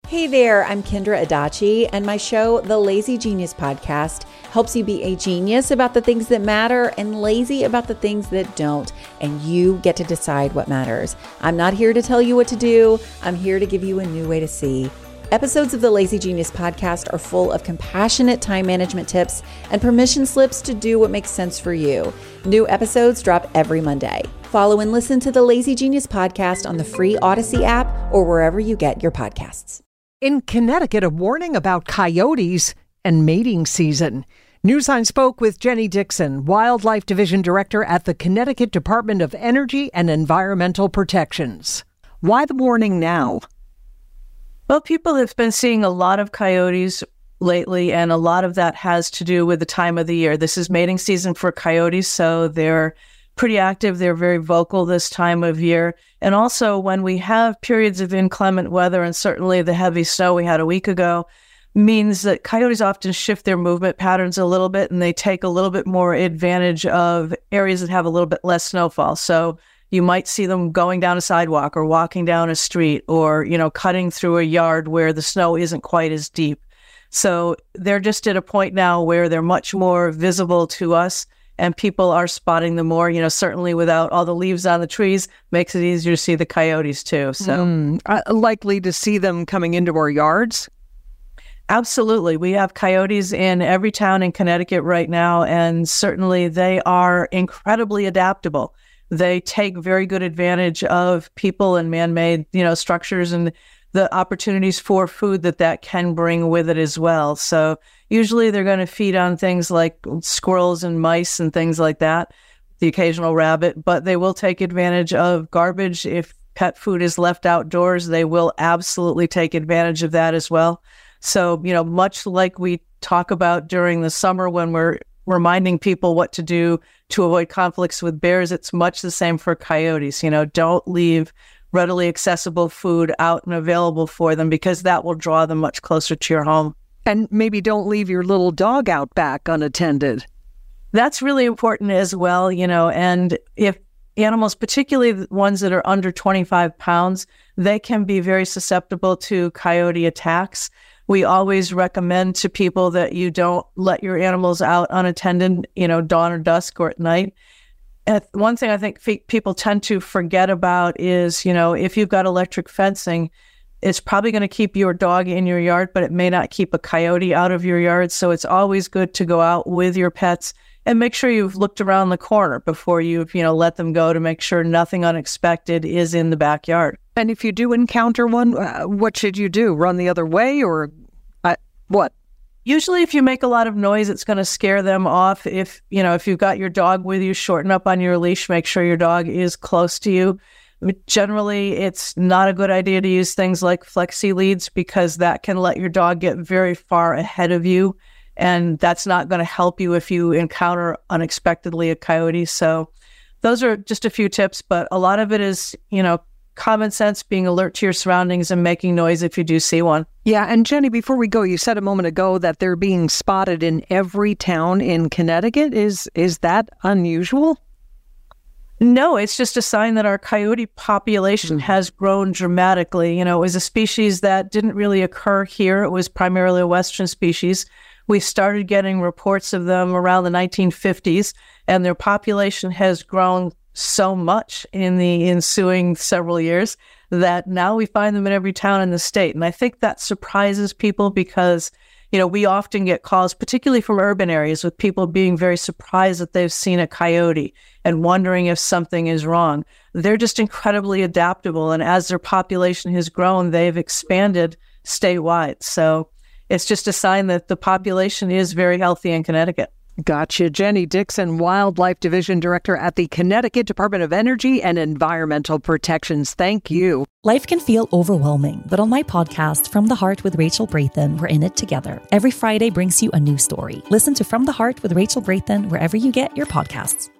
Hey there, I'm Kendra Adachi, and my show, The Lazy Genius Podcast, helps you be a genius about the things that matter and lazy about the things that don't, and you get to decide what matters. I'm not here to tell you what to do. I'm here to give you a new way to see. Episodes of the Lazy Genius Podcast are full of compassionate time management tips and permission slips to do what makes sense for you. New episodes drop every Monday. Follow and listen to the Lazy Genius Podcast on the free Odyssey app or wherever you get your podcasts. In Connecticut, a warning about coyotes and mating season. Newsline spoke with Jenny Dixon, Wildlife Division Director at the Connecticut Department of Energy and Environmental Protections. Why the warning now? Well, people have been seeing a lot of coyotes lately, and a lot of that has to do with the time of the year. This is mating season for coyotes, so they're pretty active. They're very vocal this time of year. And also when we have periods of inclement weather, and certainly the heavy snow we had a week ago, means that coyotes often shift their movement patterns a little bit, and they take a little bit more advantage of areas that have a little bit less snowfall. So you might see them going down a sidewalk or walking down a street or, cutting through a yard where the snow isn't quite as deep. So they're just at a point now where they're much more visible to us, and people are spotting them more. Certainly without all the leaves on the trees, makes it easier to see the coyotes too. So likely to see them coming into our yards? Absolutely. We have coyotes in every town in Connecticut right now, and certainly they are incredibly adaptable. They take very good advantage of people and man-made, structures and the opportunities for food that can bring with it as well. So usually they're going to feed on things like squirrels and mice and things like that, the occasional rabbit, but they will take advantage of garbage. If pet food is left outdoors, they will absolutely take advantage of that as well. So, much like we talk about during the summer when we're reminding people what to do to avoid conflicts with bears, it's much the same for coyotes. Don't leave readily accessible food out and available for them, because that will draw them much closer to your home. And maybe don't leave your little dog out back unattended. That's really important as well, and if animals, particularly the ones that are under 25 pounds, they can be very susceptible to coyote attacks. We always recommend to people that you don't let your animals out unattended, dawn or dusk or at night. And one thing I think people tend to forget about is, if you've got electric fencing, it's probably going to keep your dog in your yard, but it may not keep a coyote out of your yard. So it's always good to go out with your pets and make sure you've looked around the corner before you've, let them go, to make sure nothing unexpected is in the backyard. And if you do encounter one, what should you do? Run the other way or what? Usually if you make a lot of noise, it's going to scare them off. If you've got your dog with you, shorten up on your leash, make sure your dog is close to you. Generally, it's not a good idea to use things like flexi leads, because that can let your dog get very far ahead of you. And that's not going to help you if you encounter unexpectedly a coyote. So those are just a few tips, but a lot of it is, common sense, being alert to your surroundings and making noise if you do see one. Yeah. And Jenny, before we go, you said a moment ago that they're being spotted in every town in Connecticut. Is that unusual? No, it's just a sign that our coyote population has grown dramatically. It was a species that didn't really occur here. It was primarily a Western species. We started getting reports of them around the 1950s, and their population has grown so much in the ensuing several years that now we find them in every town in the state. And I think that surprises people because, we often get calls, particularly from urban areas, with people being very surprised that they've seen a coyote and wondering if something is wrong. They're just incredibly adaptable. And as their population has grown, they've expanded statewide. So it's just a sign that the population is very healthy in Connecticut. Gotcha. Jenny Dixon, Wildlife Division Director at the Connecticut Department of Energy and Environmental Protections. Thank you. Life can feel overwhelming, but on my podcast, From the Heart with Rachel Brathen, we're in it together. Every Friday brings you a new story. Listen to From the Heart with Rachel Brathen wherever you get your podcasts.